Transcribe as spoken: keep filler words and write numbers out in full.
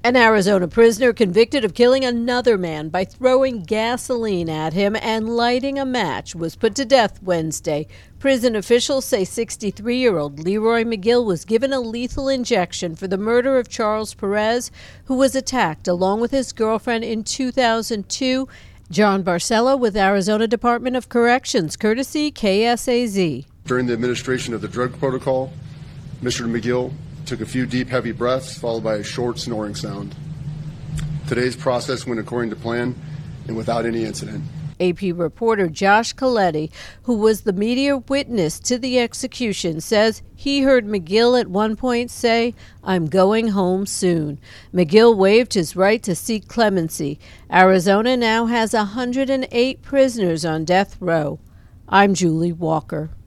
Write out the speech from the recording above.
An Arizona prisoner convicted of killing another man by throwing gasoline at him and lighting a match was put to death Wednesday. Prison officials say sixty-three-year-old Leroy McGill was given a lethal injection for the murder of Charles Perez, who was attacked along with his girlfriend in two thousand two. John Barcelo with Arizona Department of Corrections, courtesy K S A Z. During the administration of the drug protocol, Mister McGill took a few deep, heavy breaths, followed by a short snoring sound. Today's process went according to plan and without any incident. A P reporter Josh Coletti, who was the media witness to the execution, says he heard McGill at one point say, "I'm going home soon." McGill waived his right to seek clemency. Arizona now has one hundred eight prisoners on death row. I'm Julie Walker.